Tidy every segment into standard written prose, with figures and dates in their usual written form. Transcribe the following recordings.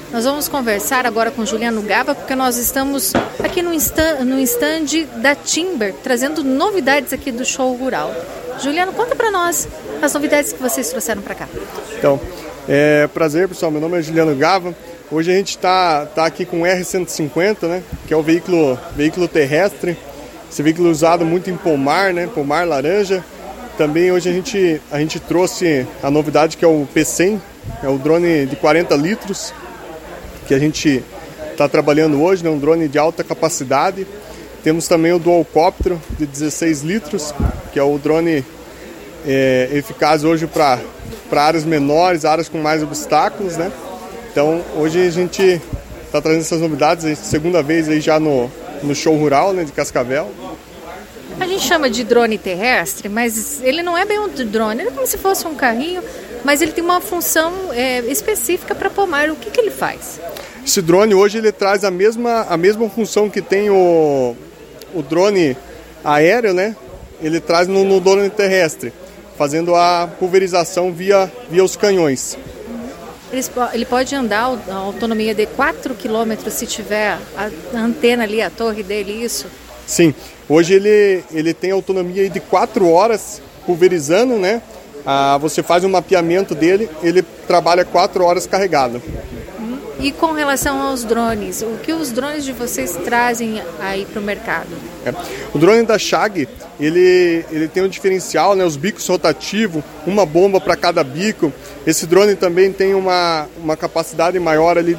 Nós vamos conversar agora com Juliano Gava, porque nós estamos aqui no stand da Timber, trazendo novidades aqui do show rural. Juliano, conta para nós as novidades que vocês trouxeram para cá. Então, prazer pessoal, meu nome é Juliano Gava. Hoje a gente está aqui com o R150, né, que é o veículo terrestre. Esse veículo é usado muito em pomar, né, pomar laranja. Também hoje a gente trouxe a novidade que é o P100, é o drone de 40 litros, que a gente está trabalhando hoje, né, um drone de alta capacidade. Temos também o Dualcóptero de 16 litros, que é o drone eficaz hoje para áreas menores, áreas com mais obstáculos, né? Então hoje a gente está trazendo essas novidades, a segunda vez aí já no show rural, né, de Cascavel. A gente chama de drone terrestre, mas ele não é bem um drone, ele é como se fosse um carrinho, mas ele tem uma função específica para pomar. O que ele faz? Esse drone hoje ele traz a mesma função que tem o drone aéreo, né? Ele traz no drone terrestre, fazendo a pulverização via os canhões. Ele pode andar a autonomia de 4 km se tiver a antena ali, a torre dele, isso? Sim, hoje ele tem autonomia de 4 horas pulverizando, né? Você faz um mapeamento dele, ele trabalha 4 horas carregado. E com relação aos drones, o que os drones de vocês trazem aí para o mercado? O drone da Shag, ele tem um diferencial, né? Os bicos rotativos, uma bomba para cada bico. Esse drone também tem uma capacidade maior ali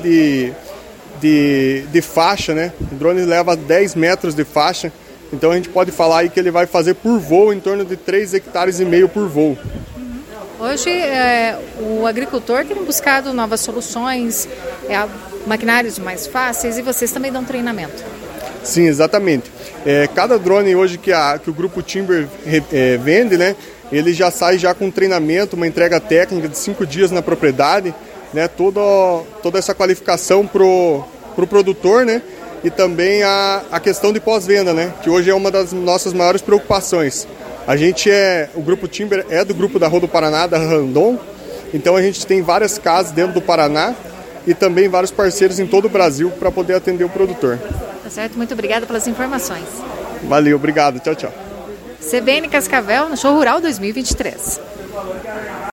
de faixa, né? O drone leva 10 metros de faixa, então a gente pode falar aí que ele vai fazer por voo em torno de 3,5 hectares por voo. Hoje o agricultor tem buscado novas soluções, maquinários mais fáceis, e vocês também dão treinamento. Sim, exatamente. Cada drone hoje que o Grupo Timber vende, né, ele já sai já com treinamento, uma entrega técnica de 5 dias na propriedade, né, toda essa qualificação pro produtor, né, e também a questão de pós-venda, né, que hoje é uma das nossas maiores preocupações. O Grupo Timber é do Grupo da Rua do Paraná, da Randon, então a gente tem várias casas dentro do Paraná e também vários parceiros em todo o Brasil para poder atender o produtor. Tá certo, muito obrigada pelas informações. Valeu, obrigado, tchau, tchau. CBN Cascavel no Show Rural 2023.